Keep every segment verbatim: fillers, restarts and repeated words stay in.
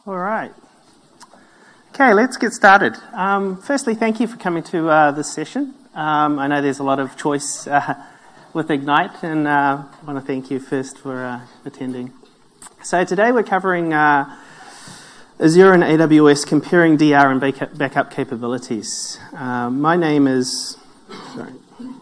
All right. Okay, let's get started. Um, firstly, thank you for coming to uh, this session. Um, I know there's a lot of choice uh, with Ignite, and uh, I want to thank you first for uh, attending. So today we're covering uh, Azure and A W S, comparing D R and backup, backup capabilities. Uh, my name is... Sorry.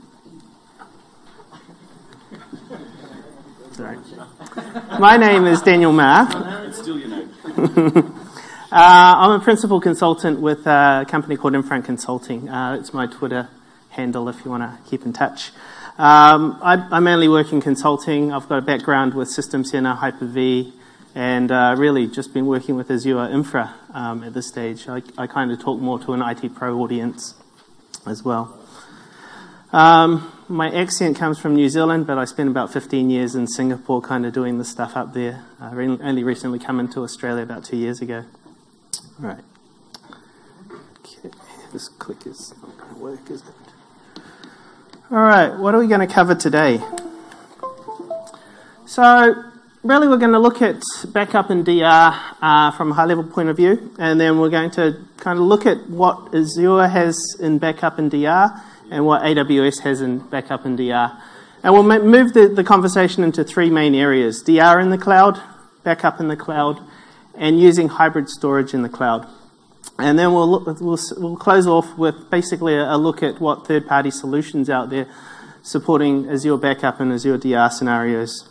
Sorry. My name is Daniel Ma. It's still your name. uh, I'm a principal consultant with a company called Infront Consulting. Uh, it's my Twitter handle if you want to keep in touch. Um, I, I mainly work in consulting. I've got a background with System Center, Hyper-V, and uh, really just been working with Azure Infra um, at this stage. I, I kind of talk more to an I T pro audience as well. Um, my accent comes from New Zealand, but I spent about fifteen years in Singapore kind of doing this stuff up there. I re- only recently come into Australia about two years ago. All right. Okay. This click is not going to work, is it? All right. What are we going to cover today? So, really we're going to look at backup and D R uh, from a high-level point of view, and then we're going to kind of look at what Azure has in backup and D R, and what A W S has in backup and D R. And we'll move the, the conversation into three main areas: D R in the cloud, backup in the cloud, and using hybrid storage in the cloud. And then we'll, look, we'll, we'll close off with basically a, a look at what third-party solutions out there supporting Azure backup and Azure D R scenarios.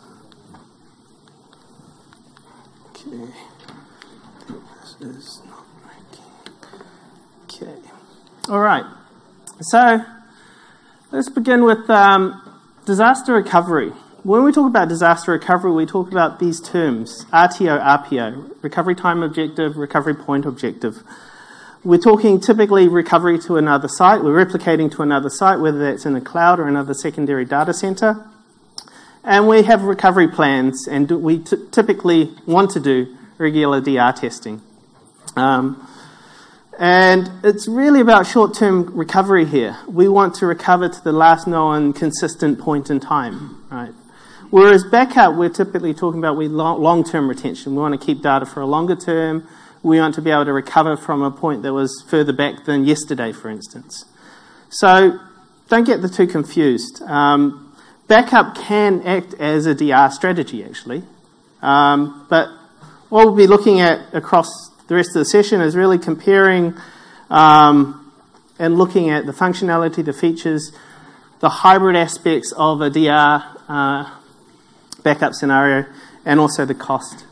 Okay. This is not working. Okay. All right. So, let's begin with um, disaster recovery. When we talk about disaster recovery, we talk about these terms: R T O, R P O, recovery time objective, recovery point objective. We're talking typically recovery to another site. We're replicating to another site, whether that's in a cloud or another secondary data center. And we have recovery plans, and we t- typically want to do regular D R testing. Um, And it's really about short-term recovery here. We want to recover to the last known consistent point in time, right? Whereas backup, we're typically talking about we long-term retention. We want to keep data for a longer term. We want to be able to recover from a point that was further back than yesterday, for instance. So don't get the two confused. Um, backup can act as a D R strategy, actually. Um, but what we'll be looking at across the rest of the session is really comparing um, and looking at the functionality, the features, the hybrid aspects of a D R uh, backup scenario, and also the cost.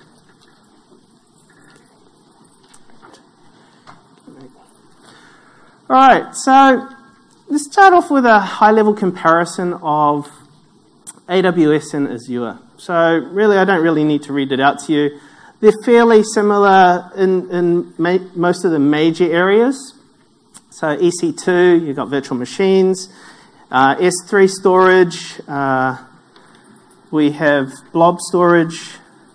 All right, so let's start off with a high-level comparison of A W S and Azure. So really, I don't really need to read it out to you. They're fairly similar in, in ma- most of the major areas. So E C two, you've got virtual machines. Uh, S three storage, uh, we have blob storage.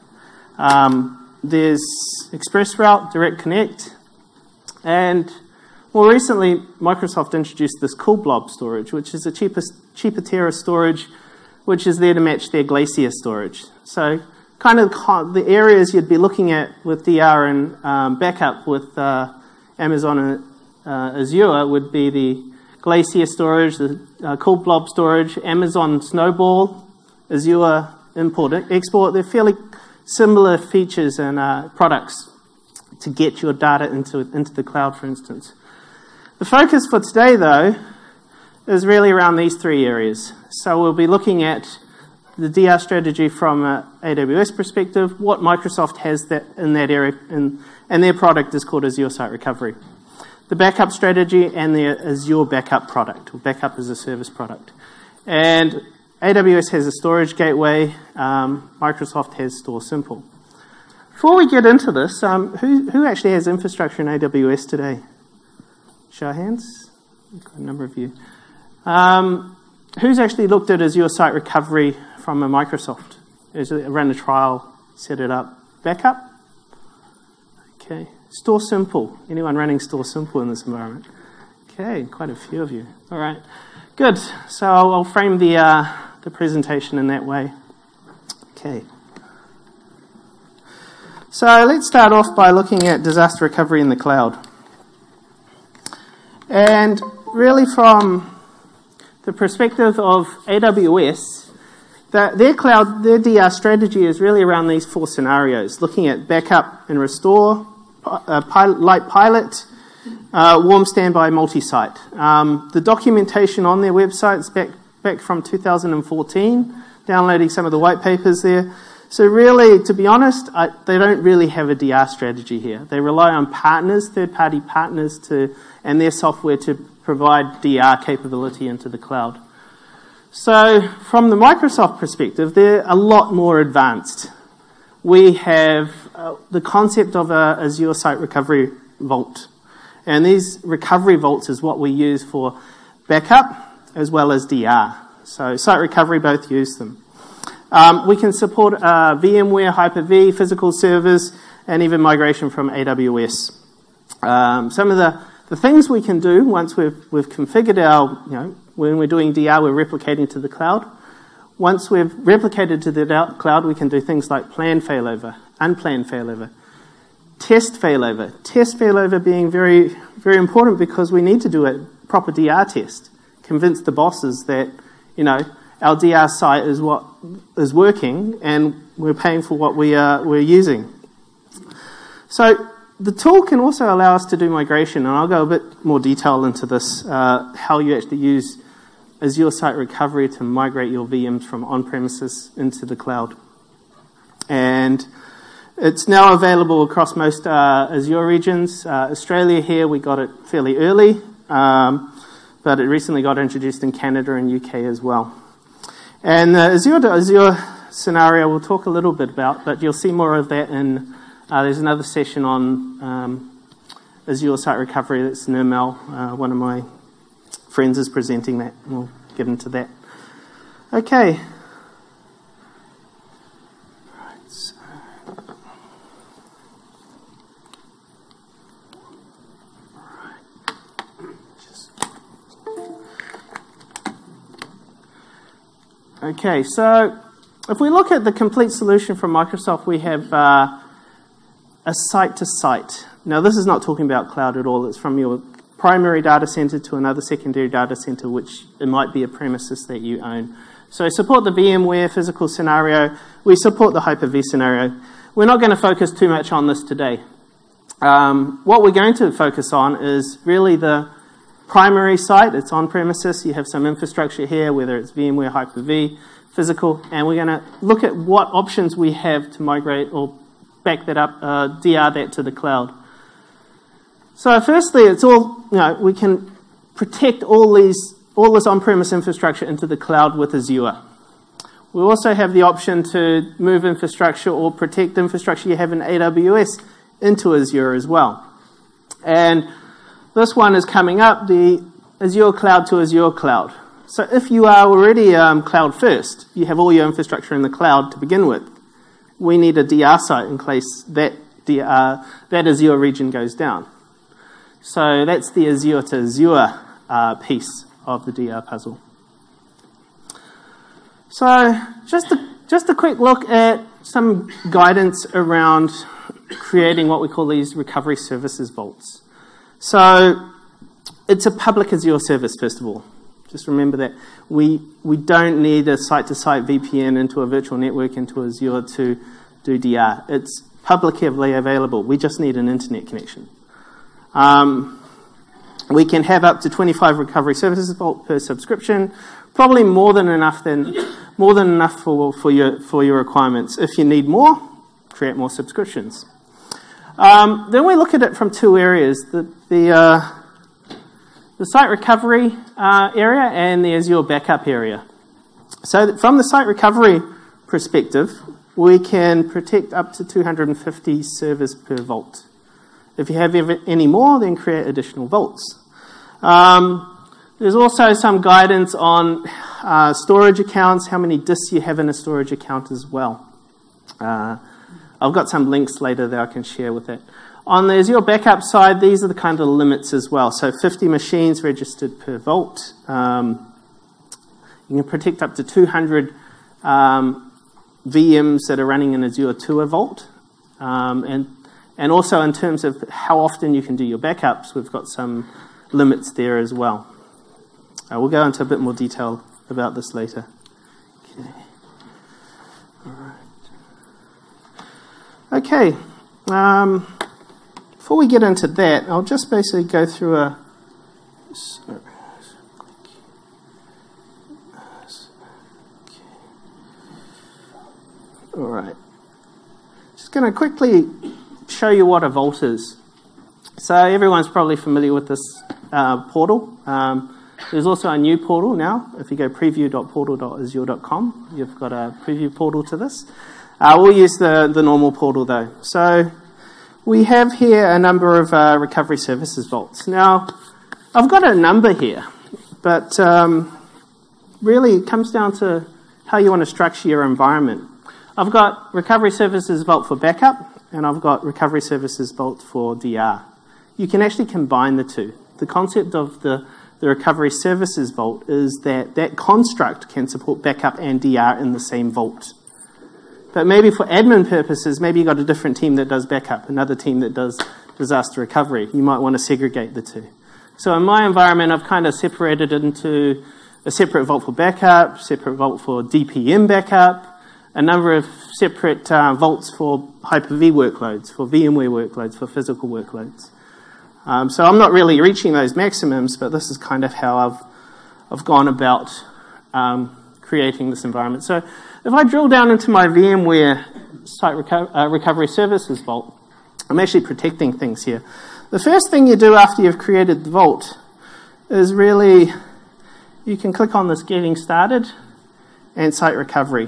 Um, there's ExpressRoute, Direct Connect. And more recently, Microsoft introduced this cool blob storage, which is a cheaper, cheaper tier of storage, which is there to match their Glacier storage. So kind of the areas you'd be looking at with D R and um, backup with uh, Amazon and uh, Azure would be the Glacier storage, the uh, Cool Blob storage, Amazon Snowball, Azure import export. They're fairly similar features and uh, products to get your data into into the cloud, for instance. The focus for today, though, is really around these three areas. So we'll be looking at the D R strategy from an A W S perspective, what Microsoft has that in that area, and, and their product is called Azure Site Recovery. The backup strategy and the Azure backup product, or backup as a service product. And A W S has a storage gateway, um, Microsoft has Store Simple. Before we get into this, um, who, who actually has infrastructure in A W S today? Show of hands. We've got a number of you. Um, who's actually looked at Azure Site Recovery from a Microsoft? Is it run a trial, set it up? Backup? Okay. Store Simple. Anyone running Store Simple in this environment? Okay, quite a few of you. All right. Good. So I'll, I'll frame the uh, the presentation in that way. Okay. So let's start off by looking at disaster recovery in the cloud. And really from the perspective of A W S, that their cloud, their D R strategy is really around these four scenarios, looking at backup and restore, uh, pilot, light pilot, uh, warm standby, multi-site. Um, the documentation on their website is back, back from two thousand fourteen, downloading some of the white papers there. So really, to be honest, I, they don't really have a D R strategy here. They rely on partners, third-party partners, to and their software to provide D R capability into the cloud. So from the Microsoft perspective, they're a lot more advanced. We have uh, the concept of a Azure Site Recovery Vault. And these recovery vaults is what we use for backup as well as D R. So Site Recovery both use them. Um, we can support uh, VMware, Hyper-V, physical servers, and even migration from A W S. Um, some of the, the things we can do once we've, we've configured our, you know, when we're doing D R, we're replicating to the cloud. Once we've replicated to the cloud, we can do things like planned failover, unplanned failover, test failover. Test failover being very, very important because we need to do a proper D R test. Convince the bosses that, you know, our D R site is what is working and we're paying for what we are, we're using. So the tool can also allow us to do migration, and I'll go a bit more detail into this, uh, how you actually use Azure Site Recovery to migrate your V Ms from on-premises into the cloud. And it's now available across most uh, Azure regions. Uh, Australia here, we got it fairly early, um, but it recently got introduced in Canada and U K as well. And the Azure to Azure scenario we'll talk a little bit about, but you'll see more of that in, uh, there's another session on um, Azure Site Recovery that's Nirmal, uh, one of my friends is presenting that. We'll get into that. Okay. Right, so. Okay, so if we look at the complete solution from Microsoft, we have uh, a site-to-site. Now, this is not talking about cloud at all. It's from your primary data center to another secondary data center, which it might be a premises that you own. So support the VMware physical scenario. We support the Hyper-V scenario. We're not going to focus too much on this today. Um, what we're going to focus on is really the primary site. It's on premises. You have some infrastructure here, whether it's VMware, Hyper-V, physical, and we're going to look at what options we have to migrate or back that up, uh, D R that to the cloud. So firstly, it's all, you know, we can protect all these, all this on-premise infrastructure into the cloud with Azure. We also have the option to move infrastructure or protect infrastructure you have in A W S into Azure as well. And this one is coming up, the Azure Cloud to Azure Cloud. So if you are already um, cloud first, you have all your infrastructure in the cloud to begin with, we need a D R site in case that, D R, that Azure region goes down. So that's the Azure to Azure uh, piece of the D R puzzle. So just a, just a quick look at some guidance around creating what we call these recovery services vaults. So it's a public Azure service, first of all. Just remember that we we don't need a site-to-site V P N into a virtual network into Azure to do D R. It's publicly available. We just need an internet connection. Um, we can have up to twenty-five recovery services vault per subscription, probably more than enough than more than enough for for your for your requirements. If you need more, create more subscriptions. Um, then we look at it from two areas: the the uh, the site recovery uh, area and the Azure backup area. So from the site recovery perspective, we can protect up to two hundred fifty servers per vault. If you have any more, then create additional vaults. Um, there's also some guidance on uh, storage accounts, how many disks you have in a storage account as well. Uh, I've got some links later that I can share with it. On the Azure backup side, these are the kind of limits as well. So fifty machines registered per vault. Um, you can protect up to two hundred um, V Ms that are running in Azure to a vault. Um, and, and also in terms of how often you can do your backups, we've got some limits there as well. Uh, we'll go into a bit more detail about this later. Okay. All right. Okay. Um, before we get into that, I'll just basically go through a... Sorry. All right. Just going to quickly show you what a vault is. So everyone's probably familiar with this uh, portal. Um, there's also a new portal now. If you go preview dot portal dot azure dot com, you've got a preview portal to this. Uh, we'll use the, the normal portal though. So we have here a number of uh, recovery services vaults. Now, I've got a number here, but um, really it comes down to how you want to structure your environment. I've got recovery services vault for backup, and I've got recovery services vault for D R. You can actually combine the two. The concept of the, the recovery services vault is that that construct can support backup and D R in the same vault. But maybe for admin purposes, maybe you've got a different team that does backup, another team that does disaster recovery. You might want to segregate the two. So in my environment, I've kind of separated it into a separate vault for backup, separate vault for D P M backup, a number of separate uh, vaults for Hyper-V workloads, for VMware workloads, for physical workloads. Um, so I'm not really reaching those maximums, but this is kind of how I've, I've gone about um, creating this environment. So if I drill down into my VMware site reco- uh, recovery services vault, I'm actually protecting things here. The first thing you do after you've created the vault is really, you can click on this Getting Started and Site Recovery.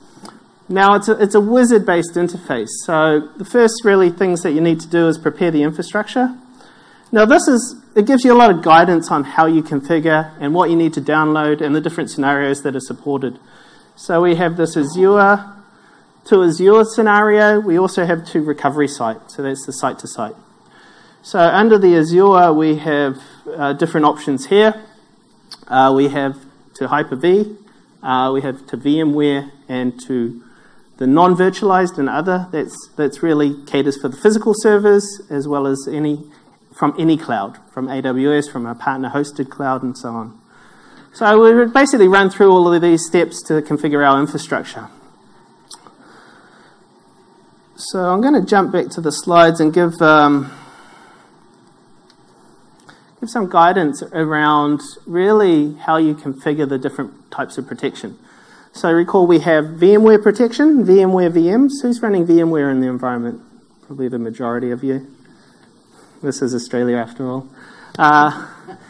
Now, it's a, it's a wizard-based interface, so the first really things that you need to do is prepare the infrastructure. Now, this is, it gives you a lot of guidance on how you configure and what you need to download and the different scenarios that are supported. So we have this Azure to Azure scenario. We also have two recovery sites, so that's the site-to-site. So under the Azure, we have uh, different options here. Uh, we have to Hyper-V, uh, we have to VMware, and to the non-virtualized and other. That's that's really caters for the physical servers as well as any from any cloud, from A W S, from a partner-hosted cloud, and so on. So we would basically run through all of these steps to configure our infrastructure. So I'm going to jump back to the slides and give um, give some guidance around really how you configure the different types of protection. So recall we have VMware protection, VMware V Ms. Who's running VMware in the environment? Probably the majority of you. This is Australia after all. Uh,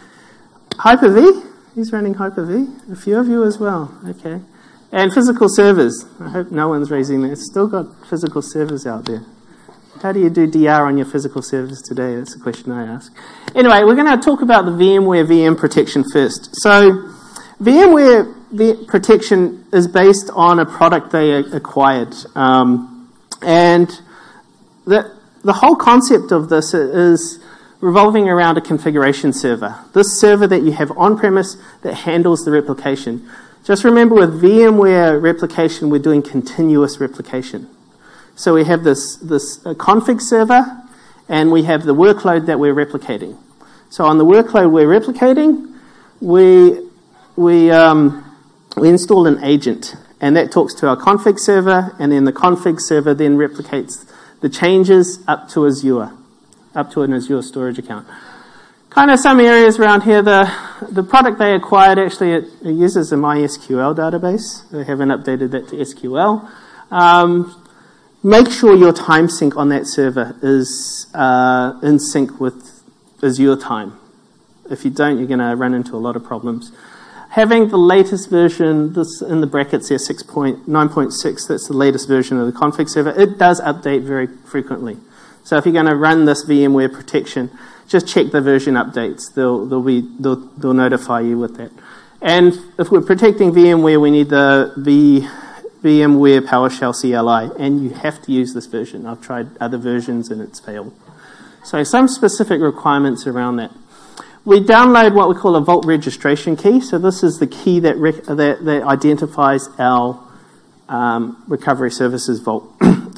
Hyper-V. Who's running Hyper-V? A few of you as well. Okay. And physical servers. I hope no one's raising that. It's still got physical servers out there. How do you do D R on your physical servers today? That's the question I ask. Anyway, we're going to talk about the VMware V M protection first. So VMware V- protection is based on a product they acquired. Um, and the, the whole concept of this is revolving around a configuration server. This server that you have on-premise that handles the replication. Just remember with VMware replication, we're doing continuous replication. So we have this, this uh, config server, and we have the workload that we're replicating. So on the workload we're replicating, we, we, um, we install an agent, and that talks to our config server, and then the config server then replicates the changes up to Azure, up to an Azure storage account. Kind of some areas around here, the, the product they acquired, actually, it, it uses a MySQL database. They haven't updated that to S Q L. Um, make sure your time sync on that server is uh, in sync with Azure time. If you don't, you're going to run into a lot of problems. Having the latest version, this in the brackets here, six point nine point six, that's the latest version of the config server. It does update very frequently. So if you're going to run this VMware protection, just check the version updates. They'll, they'll, be, they'll, they'll notify you with that. And if we're protecting VMware, we need the v, VMware PowerShell C L I, and you have to use this version. I've tried other versions and it's failed. So some specific requirements around that. We download what we call a vault registration key. So this is the key that, rec- that, that identifies our um, recovery services vault.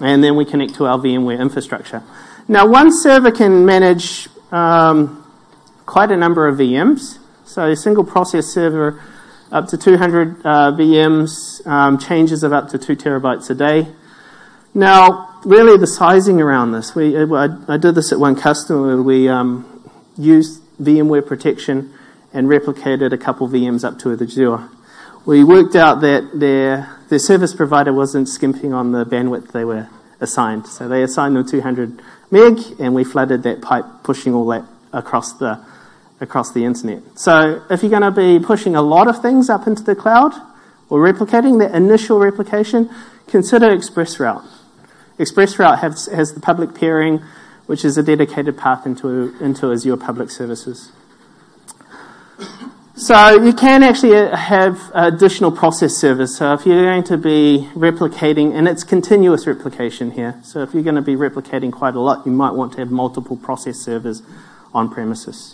and then we connect to our VMware infrastructure. Now, one server can manage um, quite a number of V Ms. So a single process server up to two hundred uh, V Ms, um, changes of up to two terabytes a day. Now, really the sizing around this, we I, I did this at one customer. We um, used VMware protection and replicated a couple V Ms up to Azure. We worked out that their their service provider wasn't skimping on the bandwidth they were assigned. So they assigned them two hundred meg, and we flooded that pipe, pushing all that across the across the internet. So if you're going to be pushing a lot of things up into the cloud or replicating, that initial replication, consider ExpressRoute. ExpressRoute has, has the public peering, which is a dedicated path into, into Azure Public Services. So you can actually have additional process servers. So if you're going to be replicating, and it's continuous replication here, so if you're going to be replicating quite a lot, you might want to have multiple process servers on premises.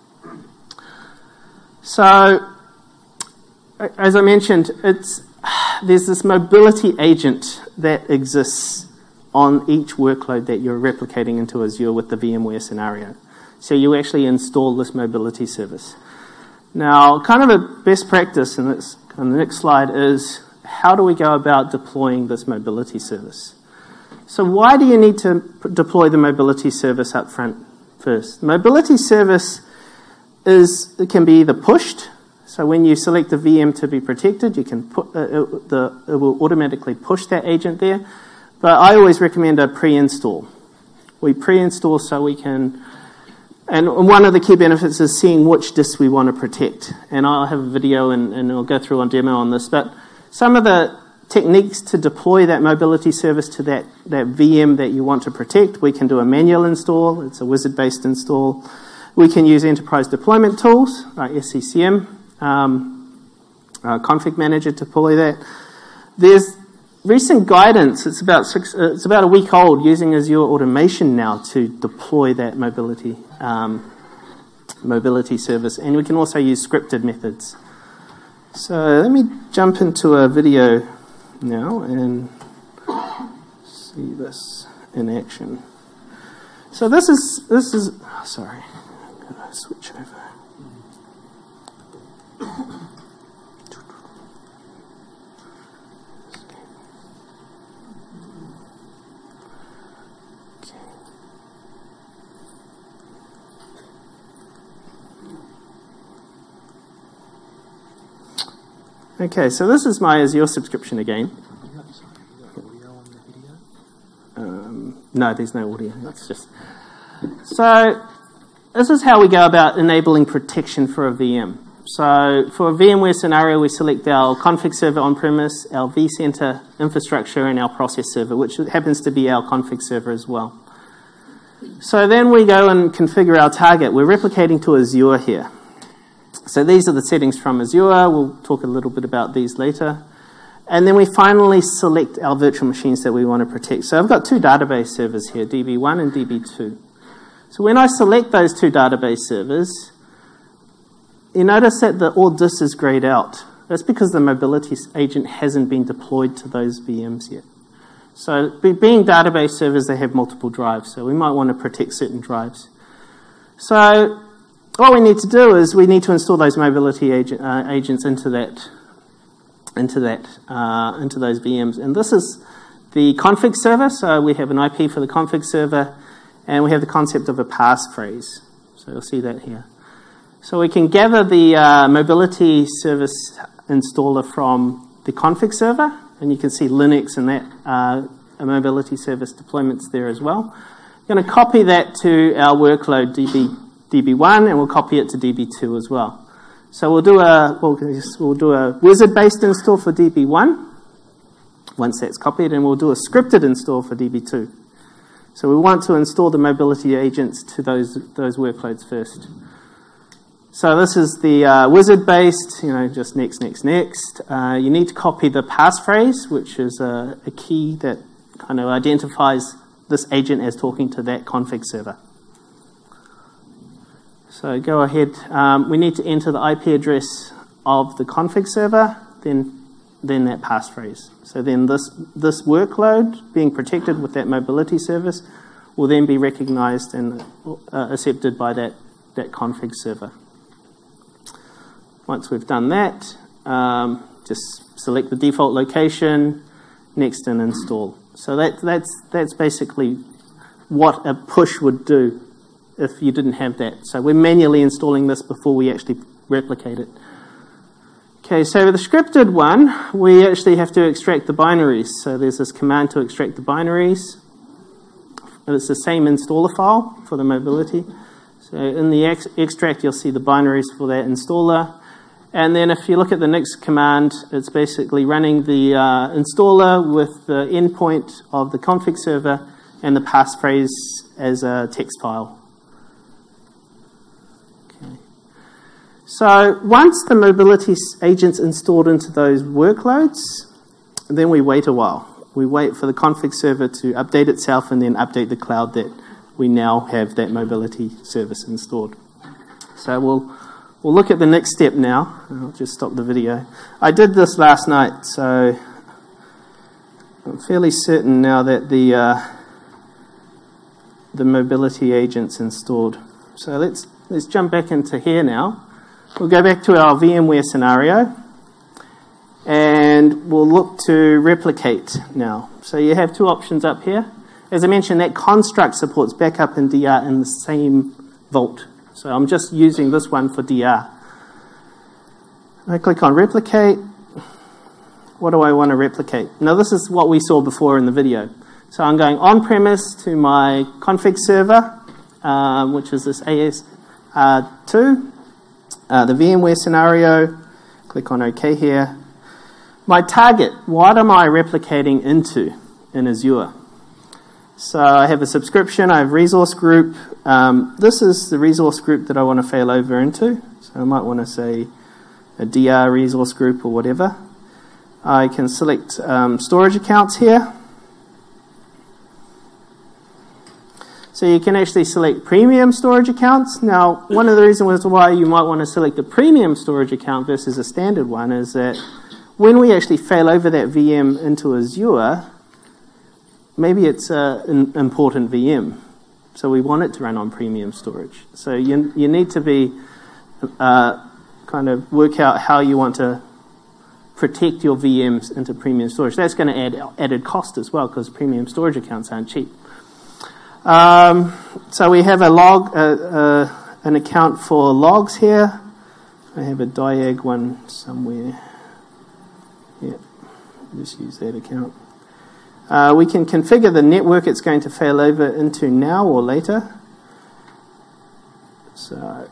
So, as I mentioned, it's there's this mobility agent that exists on each workload that you're replicating into Azure with the VMware scenario. So you actually install this mobility service. Now, kind of a best practice, and this, on the next slide, is how do we go about deploying this mobility service? So why do you need to p- deploy the mobility service up front first? The mobility service is it can be either pushed. So when you select the V M to be protected, you can put uh, it, the, it will automatically push that agent there. But I always recommend a pre-install. We pre-install so we can, and one of the key benefits is seeing which disks we want to protect. And I'll have a video and, and I'll go through on demo on this. But some of the techniques to deploy that mobility service to that, that V M that you want to protect, we can do a manual install. It's a wizard-based install. We can use enterprise deployment tools like S C C M, um, uh, Config Manager to deploy that. There's recent guidance. It's about six. Uh, it's about a week old, using Azure Automation now to deploy that mobility um, mobility service, and we can also use scripted methods. So let me jump into a video now and see this in action. So this is this is oh, sorry. Switch over. Okay, so this is my Azure subscription again. Um, no, there's no audio. It's just so. This is how we go about enabling protection for a V M. So for a VMware scenario, we select our config server on-premise, our vCenter infrastructure, and our process server, which happens to be our config server as well. So then we go and configure our target. We're replicating to Azure here. So these are the settings from Azure. We'll talk a little bit about these later. And then we finally select our virtual machines that we want to protect. So I've got two database servers here, D B one and D B two. So when I select those two database servers, you notice that the all dis is grayed out. That's because the mobility agent hasn't been deployed to those V Ms yet. So being database servers, they have multiple drives, so we might want to protect certain drives. So what we need to do is we need to install those mobility agent, uh, agents into that, into that, uh, into those V Ms. And this is the config server. So we have an I P for the config server. And we have the concept of a passphrase. So you'll see that here. So we can gather the uh, mobility service installer from the config server. And you can see Linux and that uh, mobility service deployments there as well. I'm going to copy that to our workload D B, D B one, and we'll copy it to D B two as well. So we'll do a, we'll, we'll do a wizard-based install for D B one, once that's copied, and we'll do a scripted install for D B two. So we want to install the mobility agents to those those workloads first. So this is the uh, wizard-based, you know, just next, next, next. Uh, you need to copy the passphrase, which is a, a key that kind of identifies this agent as talking to that config server. So go ahead. Um, we need to enter the I P address of the config server, then then that passphrase. So then this, this workload being protected with that mobility service will then be recognized and uh, accepted by that, that config server. Once we've done that, um, just select the default location, next and install. So that, that's, that's basically what a push would do if you didn't have that. So we're manually installing this before we actually replicate it. Okay, so with the scripted one, we actually have to extract the binaries. So there's this command to extract the binaries. And it's the same installer file for the mobility. So in the ex extract, you'll see the binaries for that installer. And then if you look at the next command, it's basically running the uh, installer with the endpoint of the config server and the passphrase as a text file. So once the mobility agent's installed into those workloads, then we wait a while. We wait for the config server to update itself and then update the cloud that we now have that mobility service installed. So we'll, we'll look at the next step now. I'll just stop the video. I did this last night, so I'm fairly certain now that the, uh, the mobility agent's installed. So let's, let's jump back into here now. We'll go back to our VMware scenario and we'll look to replicate now. So you have two options up here. As I mentioned, that construct supports backup and D R in the same vault. So I'm just using this one for D R. I click on replicate. What do I want to replicate? Now this is what we saw before in the video. So I'm going on-premise to my config server, um, which is this A S two. Uh, the VMware scenario, click on OK here. My target, what am I replicating into in Azure? So I have a subscription, I have resource group. Um, this is the resource group that I want to fail over into. So I might want to say a D R resource group or whatever. I can select um, storage accounts here. So you can actually select premium storage accounts. Now, one of the reasons why you might want to select the premium storage account versus a standard one is that when we actually fail over that V M into Azure, maybe it's an important V M. So we want it to run on premium storage. So you, you need to be uh, kind of work out how you want to protect your V Ms into premium storage. That's going to add added cost as well because premium storage accounts aren't cheap. Um, so we have a log, uh, uh, an account for logs here. I have a diag one somewhere. Yeah, just use that account. Uh, we can configure the network it's going to fail over into now or later. So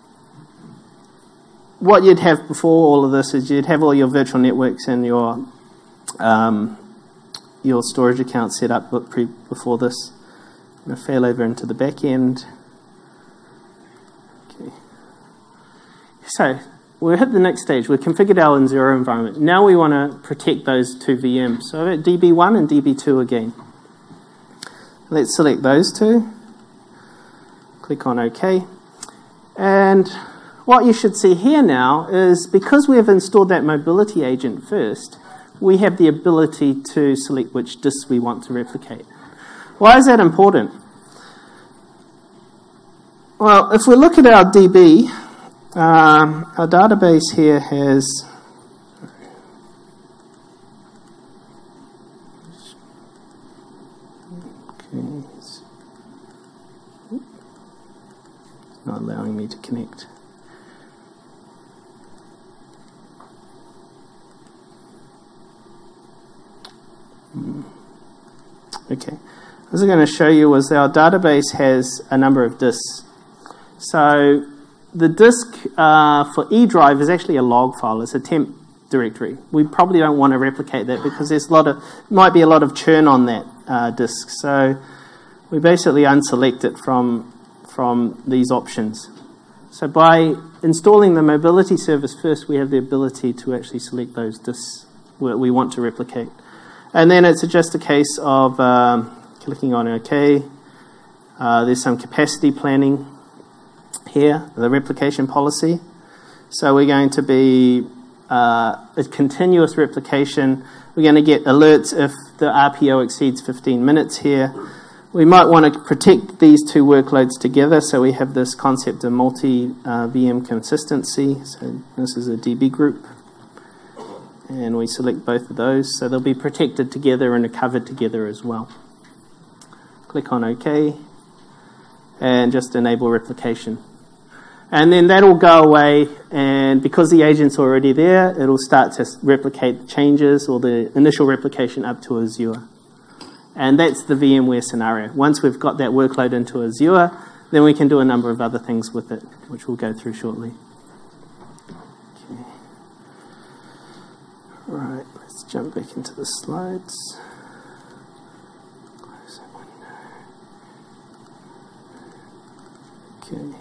what you'd have before all of this is you'd have all your virtual networks and your um, your storage accounts set up before this. I'm going to fail over into the back end. Okay. So we've hit the next stage. We've configured our N zero environment. Now we want to protect those two V Ms. So at D B one and D B two again. Let's select those two. Click on OK. And what you should see here now is because we have installed that mobility agent first, we have the ability to select which disks we want to replicate. Why is that important? Well, if we look at our D B, um, our database here has okay, it's not allowing me to connect. Okay, what I was going to show you was our database has a number of disks. So the disk uh, for E drive is actually a log file. It's a temp directory. We probably don't want to replicate that because there's a lot of might be a lot of churn on that uh, disk. So we basically unselect it from from these options. So by installing the mobility service first, we have the ability to actually select those disks that we want to replicate. And then it's just a case of um, clicking on OK. Uh, there's some capacity planning here, the replication policy. So we're going to be uh, a continuous replication. We're going to get alerts if the R P O exceeds fifteen minutes here. We might want to protect these two workloads together, so we have this concept of multi-V M uh, consistency. So this is a D B group, and we select both of those, so they'll be protected together and recovered together as well. Click on OK, and just enable replication. And then that'll go away, and because the agent's already there, it'll start to replicate the changes or the initial replication up to Azure. And that's the VMware scenario. Once we've got that workload into Azure, then we can do a number of other things with it, which we'll go through shortly. Okay. All right, let's jump back into the slides. Close that window. Okay.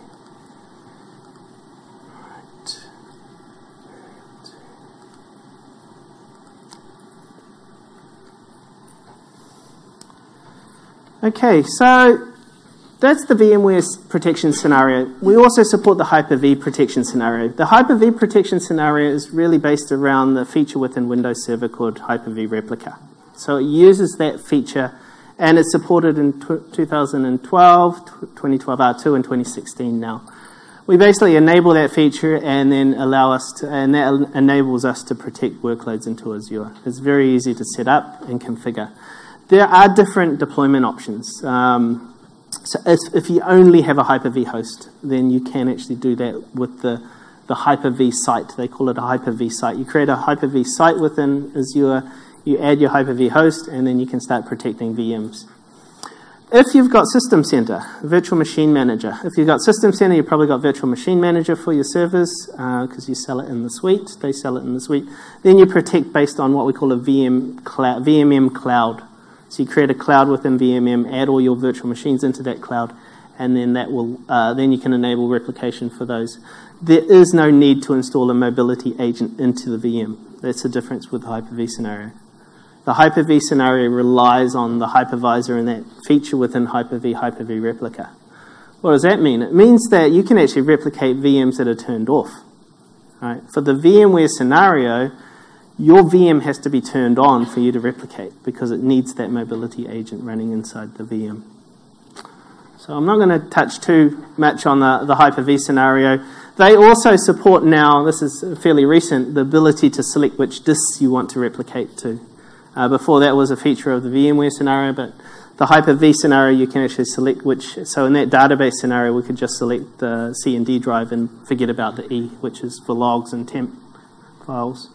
Okay, so that's the VMware protection scenario. We also support the Hyper-V protection scenario. The Hyper-V protection scenario is really based around the feature within Windows Server called Hyper-V Replica. So it uses that feature, and it's supported in two thousand twelve, twenty twelve R two, and twenty sixteen now. We basically enable that feature and then allow us to, and that enables us to protect workloads into Azure. It's very easy to set up and configure. There are different deployment options. Um, so if, if you only have a Hyper-V host, then you can actually do that with the, the Hyper-V site. They call it a Hyper-V site. You create a Hyper-V site within Azure, you add your Hyper-V host, and then you can start protecting V Ms. If you've got System Center, Virtual Machine Manager, if you've got System Center, you've probably got Virtual Machine Manager for your servers because uh, you sell it in the suite. They sell it in the suite. Then you protect based on what we call a V M cloud, V M M cloud. So you create a cloud within V M M, add all your virtual machines into that cloud, and then that will uh, then you can enable replication for those. There is no need to install a mobility agent into the V M. That's the difference with the Hyper-V scenario. The Hyper-V scenario relies on the hypervisor and that feature within Hyper-V, Hyper-V Replica. What does that mean? It means that you can actually replicate V Ms that are turned off. Right? For the VMware scenario, your V M has to be turned on for you to replicate because it needs that mobility agent running inside the V M. So I'm not going to touch too much on the, the Hyper-V scenario. They also support now, this is fairly recent, the ability to select which disks you want to replicate to. Uh, before that was a feature of the VMware scenario, but the Hyper-V scenario you can actually select which, so in that database scenario we could just select the C and D drive and forget about the E, which is for logs and temp files.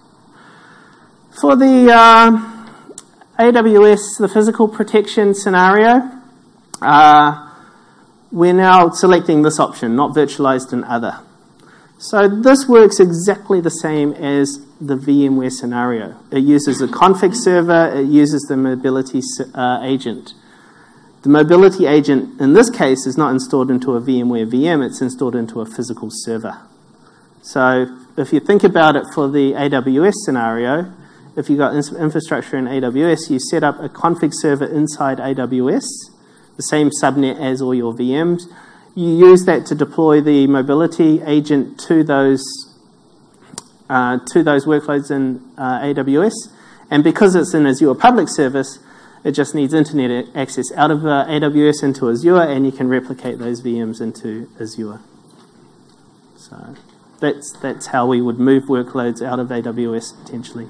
For the uh, A W S, the physical protection scenario, uh, we're now selecting this option, not virtualized and other. So this works exactly the same as the VMware scenario. It uses a config server, it uses the mobility uh, agent. The mobility agent, in this case, is not installed into a VMware V M, it's installed into a physical server. So if you think about it for the A W S scenario, if you've got infrastructure in A W S, you set up a config server inside A W S, the same subnet as all your V Ms. You use that to deploy the mobility agent to those uh, to those workloads in uh, A W S. And because it's an Azure public service, it just needs internet access out of uh, A W S into Azure, and you can replicate those V Ms into Azure. So that's, that's how we would move workloads out of A W S potentially.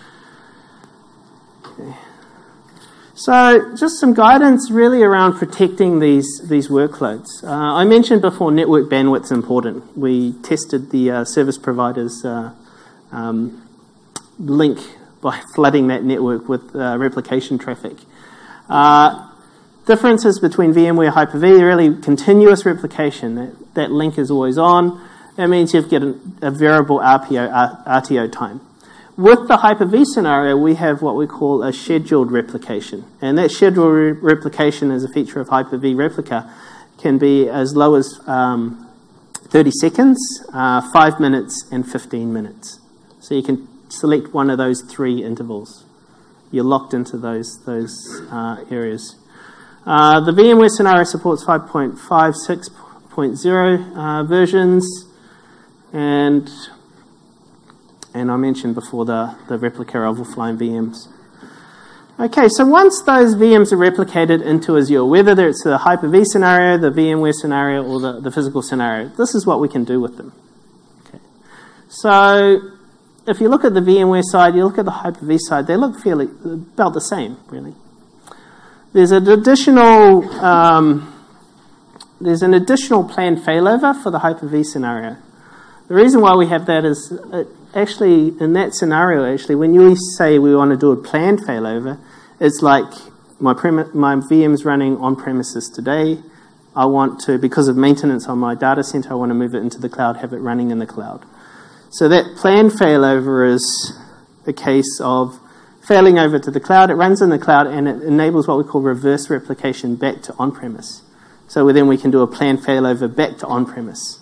Okay. So just some guidance really around protecting these, these workloads. Uh, I mentioned before network bandwidth's important. We tested the uh, service provider's uh, um, link by flooding that network with uh, replication traffic. Uh, differences between VMware Hyper-V, really continuous replication. That, that link is always on. That means you've got a, a variable R P O, R T O time. With the Hyper-V scenario, we have what we call a scheduled replication. And that scheduled re replication as a feature of Hyper-V Replica can be as low as um, thirty seconds, uh, five minutes, and fifteen minutes. So you can select one of those three intervals. You're locked into those, those uh, areas. Uh, the VMware scenario supports five point five six point zero uh, versions. And And I mentioned before the, the replica overflying V Ms. Okay, so once those V Ms are replicated into Azure, whether it's the Hyper-V scenario, the VMware scenario, or the, the physical scenario, this is what we can do with them. Okay. So if you look at the VMware side, you look at the Hyper-V side, they look fairly about the same, really. There's an additional um, there's an additional planned failover for the Hyper-V scenario. The reason why we have that is it actually, in that scenario, actually, when you say we want to do a planned failover, it's like my premi- my V M's running on premises today. I want to, because of maintenance on my data center, I want to move it into the cloud, have it running in the cloud. So that planned failover is a case of failing over to the cloud. It runs in the cloud and it enables what we call reverse replication back to on-premise. So then we can do a planned failover back to on-premise.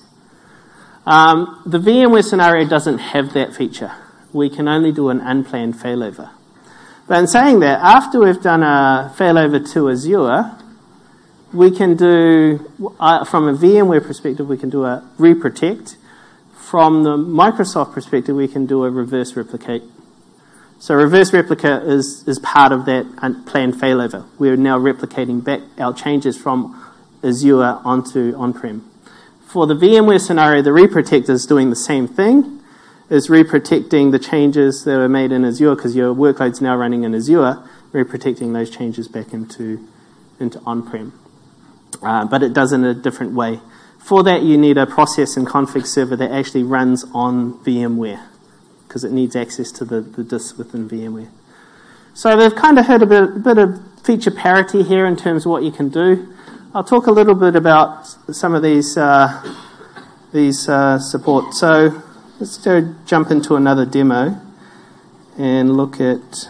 Um, the VMware scenario doesn't have that feature. We can only do an unplanned failover. But in saying that, after we've done a failover to Azure, we can do, uh, from a VMware perspective, we can do a reprotect. From the Microsoft perspective, we can do a reverse replicate. So reverse replica is, is part of that planned failover. We're now replicating back our changes from Azure onto on-prem. For the VMware scenario, the reprotect is doing the same thing, is reprotecting the changes that were made in Azure, because your workload's now running in Azure, reprotecting those changes back into, into on-prem. Uh, but it does in a different way. For that, you need a process and config server that actually runs on VMware, because it needs access to the, the disks within VMware. So they've kind of had a bit, a bit of feature parity here in terms of what you can do. I'll talk a little bit about some of these uh, these uh, support. So let's go jump into another demo and look at.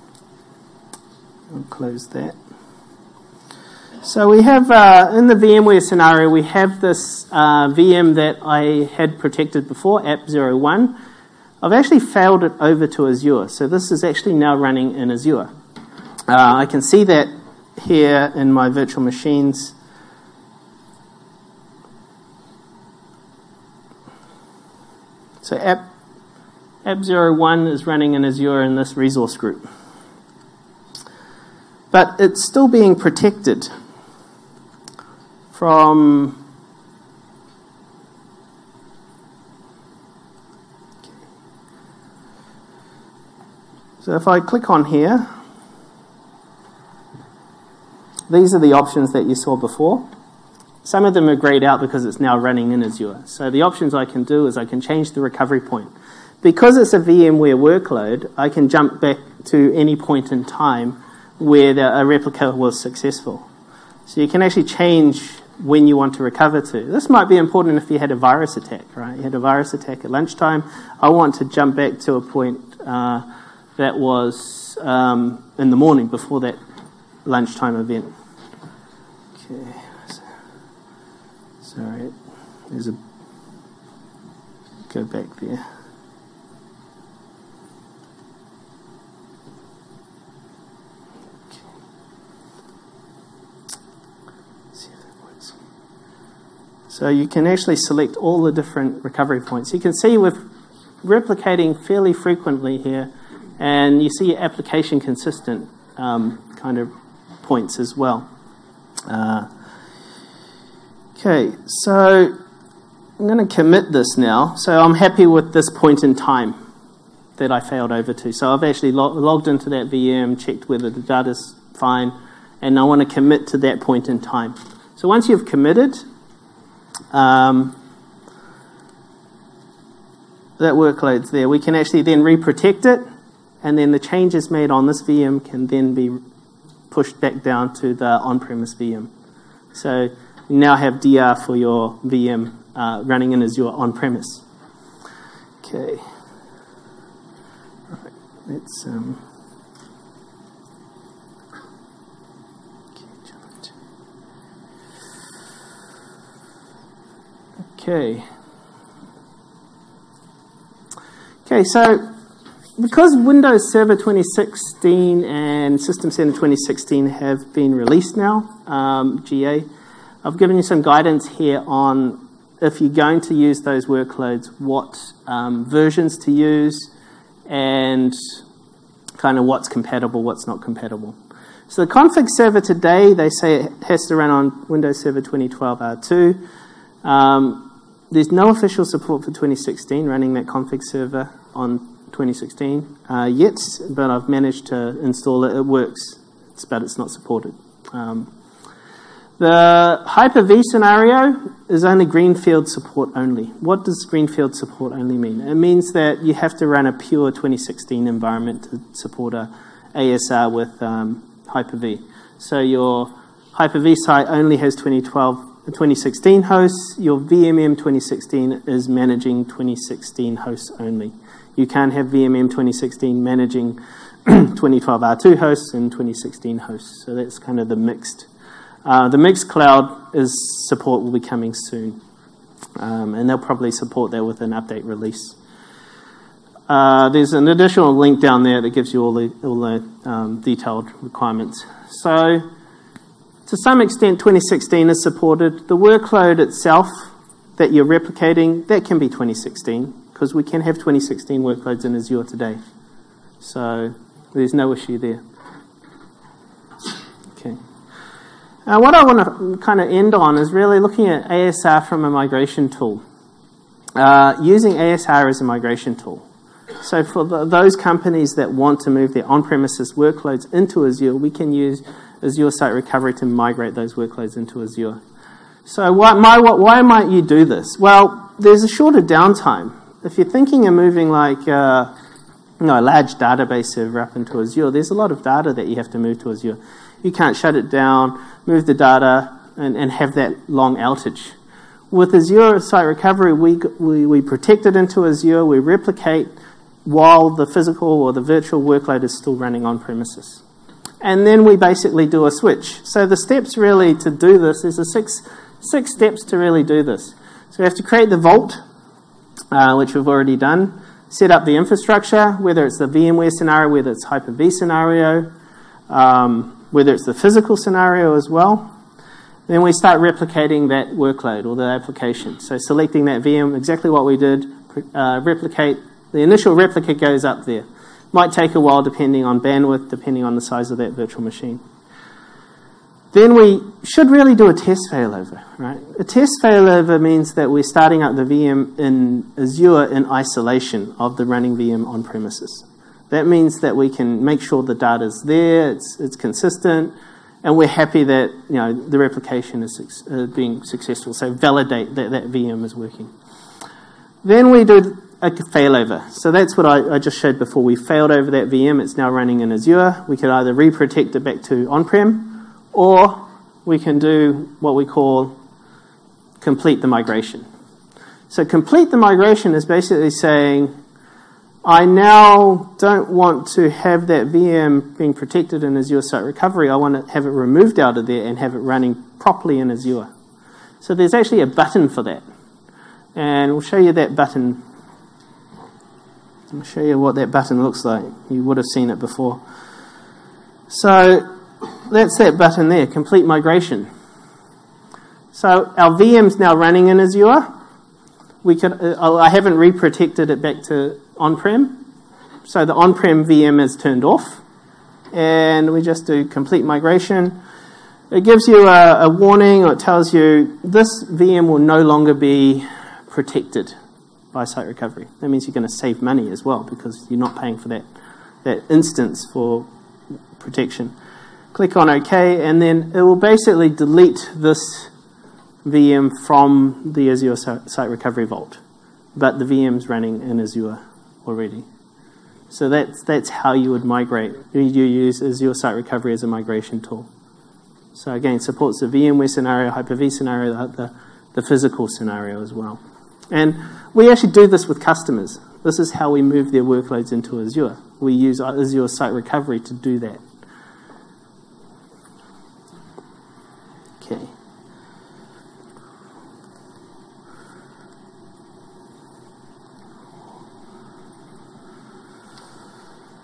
I'll close that. So we have uh, in the VMware scenario, we have this uh, V M that I had protected before, app zero one. I've actually failed it over to Azure, so this is actually now running in Azure. Uh, I can see that here in my virtual machines. So app, app zero one is running in Azure in this resource group. But it's still being protected from So if I click on here, these are the options that you saw before. Some of them are grayed out because it's now running in Azure. So the options I can do is I can change the recovery point. Because it's a VMware workload, I can jump back to any point in time where the, a replica was successful. So you can actually change when you want to recover to. This might be important if you had a virus attack, right? You had a virus attack at lunchtime. I want to jump back to a point uh, that was um, in the morning before that lunchtime event. Okay. Sorry, there's a, go back there. Okay. See if that works. So you can actually select all the different recovery points. You can see we're replicating fairly frequently here, and you see application consistent um, kind of points as well. Uh, Okay, so I'm going to commit this now. So I'm happy with this point in time that I failed over to. So I've actually log- logged into that V M, checked whether the data's fine, and I want to commit to that point in time. So once you've committed, um, that workload's there. We can actually then reprotect it, and then the changes made on this V M can then be pushed back down to the on-premise V M. So you now have D R for your V M uh, running in Azure on-premise. Okay. All right. Let's um. Okay. Okay. So because Windows Server twenty sixteen and System Center twenty sixteen have been released now, um, G A. I've given you some guidance here on if you're going to use those workloads, what um, versions to use, and kind of what's compatible, what's not compatible. So the config server today, they say it has to run on Windows Server twenty twelve R two. Um, there's no official support for twenty sixteen running that config server on twenty sixteen uh, yet, but I've managed to install it. It works, it's, but it's not supported. Um, the Hyper-V scenario is only greenfield support only. What does greenfield support only mean? It means that you have to run a pure twenty sixteen environment to support a A S R with um, Hyper-V. So your Hyper-V site only has twenty twelve, twenty sixteen hosts. Your V M M twenty sixteen is managing twenty sixteen hosts only. You can't have V M M twenty sixteen managing twenty twelve R two hosts and twenty sixteen hosts. So that's kind of the mixed. Uh, the mixed cloud is support will be coming soon, um, and they'll probably support that with an update release. Uh, there's an additional link down there that gives you all the all the um, detailed requirements. So, to some extent, twenty sixteen is supported. The workload itself that you're replicating, that can be twenty sixteen, because we can have twenty sixteen workloads in Azure today. So there's no issue there. Okay. Uh, what I want to kind of end on is really looking at A S R from a migration tool. Uh, using A S R as a migration tool. So for the, those companies that want to move their on-premises workloads into Azure, we can use Azure Site Recovery to migrate those workloads into Azure. So why, my, why might you do this? Well, there's a shorter downtime. If you're thinking of moving like uh, you know, a large database server up into Azure, there's a lot of data that you have to move to Azure. You can't shut it down, move the data, and, and have that long outage. With Azure Site Recovery, we, we, we protect it into Azure, we replicate while the physical or the virtual workload is still running on premises. And then we basically do a switch. So the steps really to do this, there's a six, six steps to really do this. So we have to create the vault, uh, which we've already done, set up the infrastructure, whether it's the VMware scenario, whether it's Hyper-V scenario, um, whether it's the physical scenario as well. Then we start replicating that workload or the application. So selecting that V M, exactly what we did, uh, replicate. The initial replica goes up there. Might take a while depending on bandwidth, depending on the size of that virtual machine. Then we should really do a test failover, right? A test failover means that we're starting up the V M in Azure in isolation of the running V M on premises. That means that we can make sure the data's there, it's, it's consistent, and we're happy that you know the replication is uh, being successful. So validate that that V M is working. Then we do a failover. So that's what I, I just showed before. We failed over that V M. It's now running in Azure. We could either re-protect it back to on-prem, or we can do what we call complete the migration. So complete the migration is basically saying, I now don't want to have that V M being protected in Azure Site Recovery. I want to have it removed out of there and have it running properly in Azure. So there's actually a button for that. And we'll show you that button. I'll show you what that button looks like. You would have seen it before. So that's that button there, complete migration. So our V M's now running in Azure. We could, uh, I haven't re-protected it back to on-prem. So the on-prem V M is turned off. And we just do complete migration. It gives you a, a warning, or it tells you this V M will no longer be protected by Site Recovery. That means you're going to save money as well because you're not paying for that, that instance for protection. Click on OK, and then it will basically delete this V M from the Azure Site Recovery Vault. But the V M's running in Azure already. So that's, that's how you would migrate. You use Azure Site Recovery as a migration tool. So again, supports the VMware scenario, Hyper-V scenario, the, the, the physical scenario as well. And we actually do this with customers. This is how we move their workloads into Azure. We use Azure Site Recovery to do that. Okay.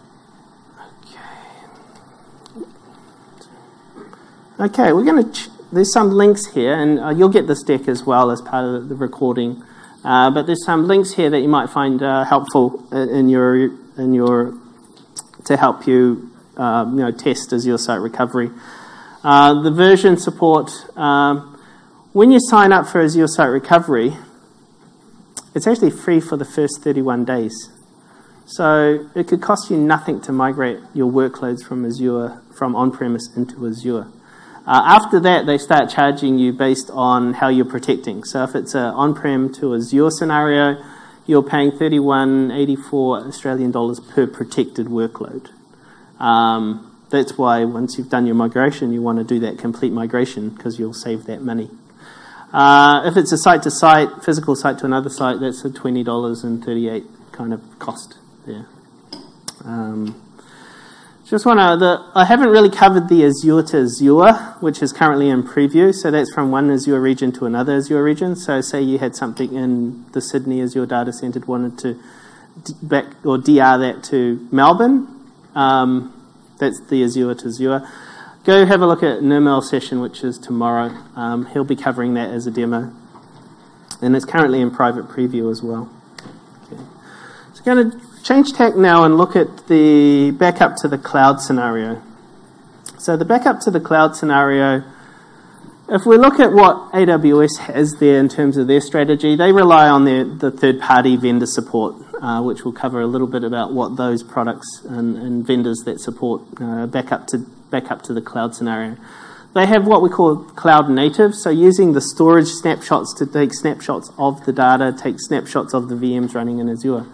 Okay, we're going to there's some links here, and uh, you'll get this deck as well as part of the recording. Uh, but there's some links here that you might find uh, helpful in your in your to help you uh, you know test Azure Site Recovery. Uh, the version support. Um, when you sign up for Azure Site Recovery, it's actually free for the first thirty-one days. So it could cost you nothing to migrate your workloads from Azure, from on-premise into Azure. Uh, after that, they start charging you based on how you're protecting. So if it's an on-prem to Azure scenario, you're paying thirty-one eighty-four Australian dollars per protected workload. Um, that's why once you've done your migration, you want to do that complete migration because you'll save that money. Uh, if it's a site-to-site, physical site to another site, that's a twenty dollars and thirty-eight cents kind of cost there. Um, just want to, I haven't really covered the Azure to Azure, which is currently in preview. So that's from one Azure region to another Azure region. So say you had something in the Sydney Azure data center, wanted to back or D R that to Melbourne. Um, that's the Azure to Azure. Go have a look at Nirmal's session, which is tomorrow. Um, he'll be covering that as a demo. And it's currently in private preview as well. Okay. So I'm going to change tack now and look at the backup to the cloud scenario. So the backup to the cloud scenario, if we look at what A W S has there in terms of their strategy, they rely on their, the third-party vendor support, uh, which we'll cover a little bit about what those products and, and vendors that support uh, backup to backup to the cloud scenario. They have what we call cloud native, so using the storage snapshots to take snapshots of the data, take snapshots of the V Ms running in Azure.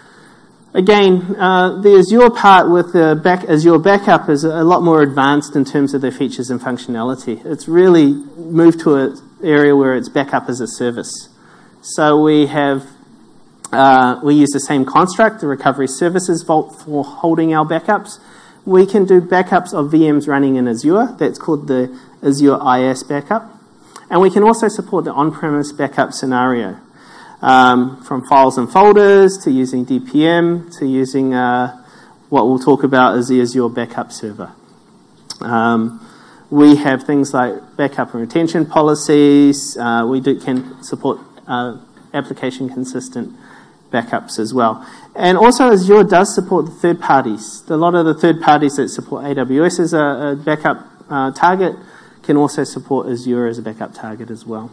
Again, uh, the Azure part with the back, Azure Backup is a lot more advanced in terms of their features and functionality. It's really moved to an area where it's backup as a service. So we have, uh, we use the same construct, the Recovery Services Vault, for holding our backups. We can do backups of V Ms running in Azure. That's called the Azure I S backup. And we can also support the on-premise backup scenario. Um, from files and folders, to using D P M, to using uh, what we'll talk about as the Azure Backup Server. Um, we have things like backup and retention policies. Uh, we do, can support uh, application-consistent backups as well. And also Azure does support the third parties. A lot of the third parties that support A W S as a, a backup uh, target can also support Azure as a backup target as well.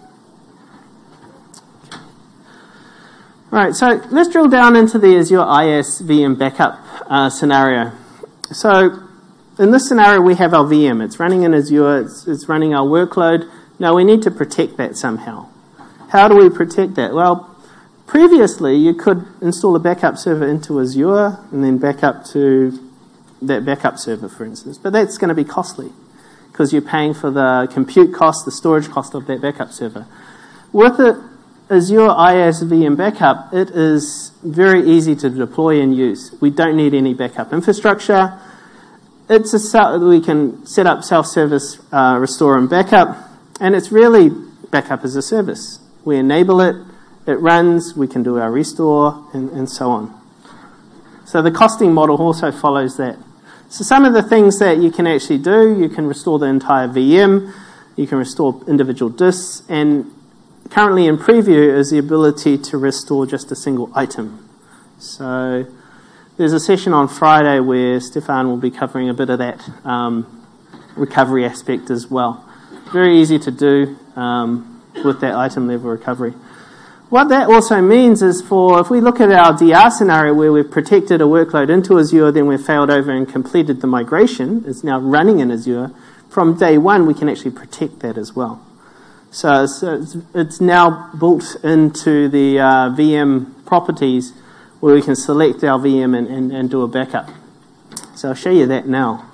All right, so let's drill down into the Azure I S V M backup uh, scenario. So in this scenario, we have our V M. It's running in Azure. It's, it's running our workload. Now, we need to protect that somehow. How do we protect that? Well, previously, you could install a backup server into Azure and then back up to that backup server, for instance. But that's going to be costly because you're paying for the compute cost, the storage cost of that backup server. With it, Azure I S V M Backup, it is very easy to deploy and use. We don't need any backup infrastructure. It's a we can set up self-service uh, restore and backup, and it's really backup as a service. We enable it, it runs, we can do our restore, and, and so on. So the costing model also follows that. So some of the things that you can actually do, you can restore the entire V M, you can restore individual disks, and currently in preview is the ability to restore just a single item. So there's a session on Friday where Stefan will be covering a bit of that um, recovery aspect as well. Very easy to do um, with that item level recovery. What that also means is for, if we look at our D R scenario where we've protected a workload into Azure, then we've failed over and completed the migration, it's now running in Azure, from day one we can actually protect that as well. So, so it's, it's now built into the uh, V M properties where we can select our V M and, and, and do a backup. So I'll show you that now.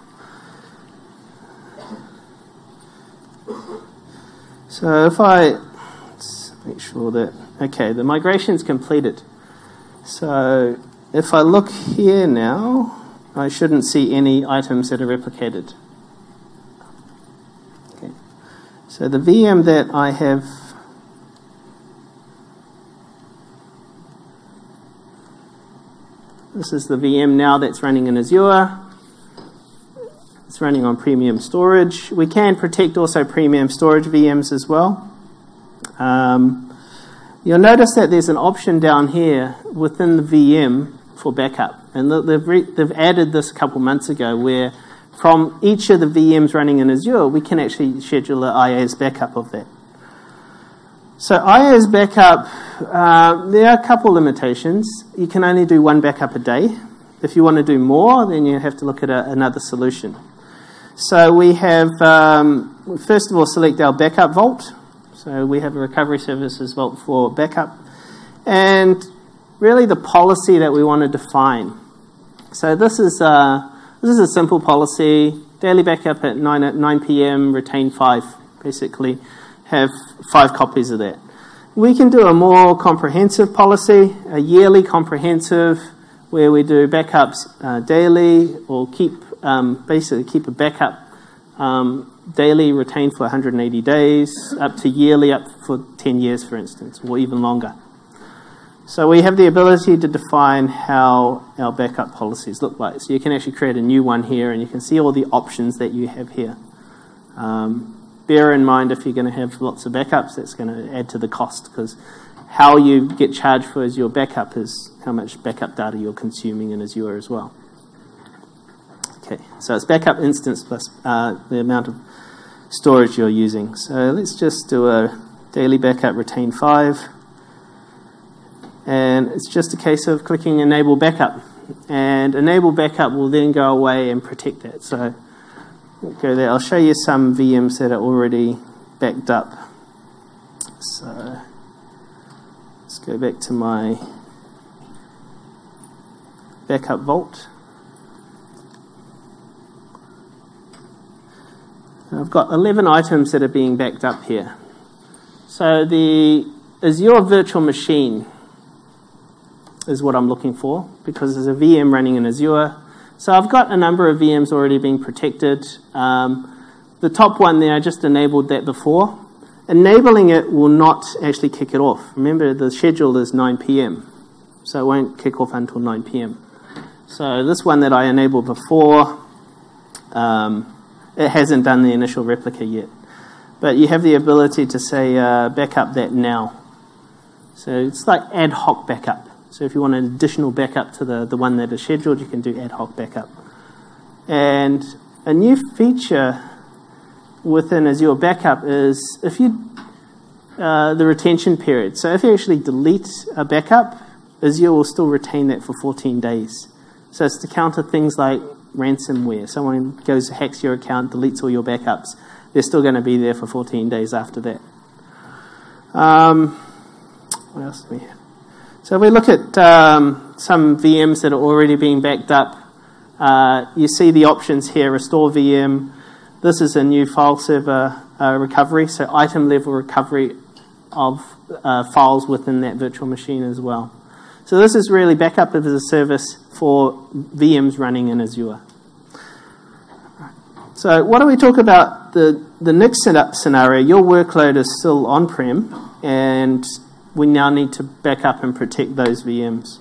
So if I, let's make sure that, okay, the migration's completed. So if I look here now, I shouldn't see any items that are replicated. So the V M that I have this is the V M now that's running in Azure. It's It's running on premium storage. We can protect also premium storage V Ms as well. Um, you'll notice that there's an option down here within the V M for backup. And they've, re they've added this a couple months ago where from each of the V Ms running in Azure, we can actually schedule an I A S backup of that. So I A S backup, uh, there are a couple limitations. You can only do one backup a day. If you want to do more, then you have to look at a, another solution. So we have, um, first of all, select our backup vault. So we have a recovery services vault for backup. And really the policy that we want to define. So this is, uh, this is a simple policy. Daily backup at nine p m, retain five, basically. Have five copies of that. We can do a more comprehensive policy, a yearly comprehensive, where we do backups uh, daily, or keep um, basically keep a backup um, daily, retained for one hundred eighty days, up to yearly, up for ten years, for instance, or even longer. So we have the ability to define how our backup policies look like. So you can actually create a new one here, and you can see all the options that you have here. Um, bear in mind, if you're going to have lots of backups, that's going to add to the cost, because how you get charged for Azure backup is how much backup data you're consuming in Azure as well. Okay, so it's backup instance plus uh, the amount of storage you're using. So let's just do a daily backup, retain five. And it's just a case of clicking enable backup. And enable backup will then go away and protect that. So we'll go there. I'll show you some V Ms that are already backed up. So let's go back to my backup vault. I've got eleven items that are being backed up here. So the Azure virtual machine is what I'm looking for, because there's a V M running in Azure. So I've got a number of V Ms already being protected. Um, the top one there, I just enabled that before. Enabling it will not actually kick it off. Remember, the schedule is nine p m, so it won't kick off until nine p m So this one that I enabled before, um, it hasn't done the initial replica yet. But you have the ability to say, uh, back up that now. So it's like ad hoc backup. So if you want an additional backup to the, the one that is scheduled, you can do ad hoc backup. And a new feature within Azure Backup is if you uh, the retention period. So if you actually delete a backup, Azure will still retain that for fourteen days. So it's to counter things like ransomware. Someone goes, hacks your account, deletes all your backups. They're still going to be there for fourteen days after that. Um, what else do we have? So we look at um, some V Ms that are already being backed up. Uh, you see the options here, restore V M. This is a new file server uh, recovery, so item level recovery of uh, files within that virtual machine as well. So this is really backup as a service for V Ms running in Azure. So what do we talk about? The, the next scenario, your workload is still on-prem, and we now need to back up and protect those V Ms.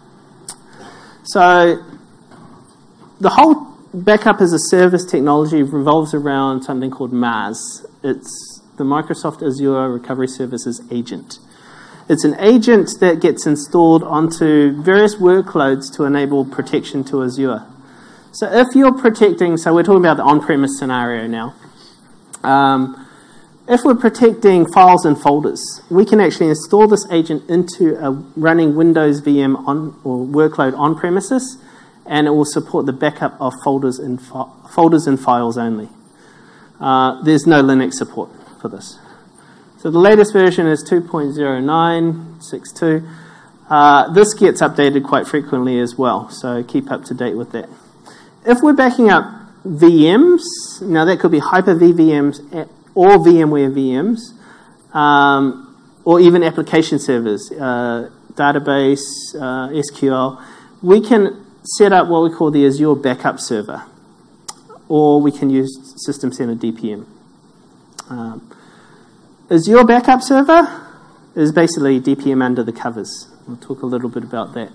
So the whole backup as a service technology revolves around something called MAAS. It's the Microsoft Azure Recovery Services Agent. It's an agent that gets installed onto various workloads to enable protection to Azure. So if you're protecting, so we're talking about the on-premise scenario now. Um, If we're protecting files and folders, we can actually install this agent into a running Windows V M on, or workload on premises, and it will support the backup of folders and, fi folders and files only. Uh, there's no Linux support for this. So the latest version is two point oh nine six two. Uh, this gets updated quite frequently as well, so keep up to date with that. If we're backing up V Ms, now that could be Hyper-V V Ms or VMware V Ms, um, or even application servers, uh, database, uh, S Q L, we can set up what we call the Azure Backup Server, or we can use System Center D P M. Um, Azure Backup Server is basically D P M under the covers. We'll talk a little bit about that.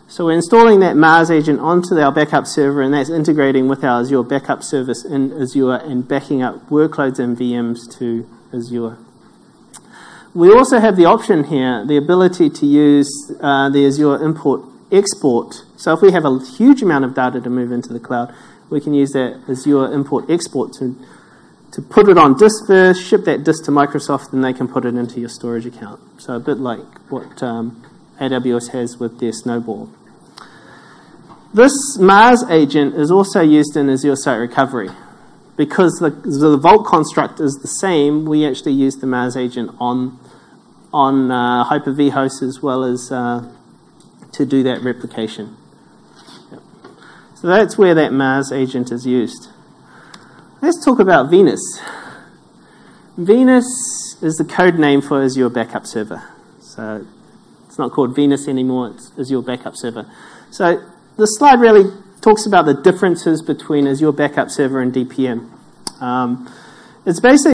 So we're installing that Mars agent onto our backup server, and that's integrating with our Azure backup service in Azure and backing up workloads and V Ms to Azure. We also have the option here, the ability to use uh, the Azure import export. So if we have a huge amount of data to move into the cloud, we can use that Azure import export to, to put it on disk first, ship that disk to Microsoft, and they can put it into your storage account. So a bit like what um, A W S has with their Snowball. This Mars agent is also used in Azure Site Recovery. Because the, the Vault construct is the same, we actually use the Mars agent on, on uh, Hyper-V hosts as well as uh, to do that replication. Yep. So that's where that Mars agent is used. Let's talk about Venus. Venus is the code name for Azure Backup Server. So it's not called Venus anymore, it's Azure Backup Server. So this slide really talks about the differences between Azure Backup Server and D P M. Um, it's basically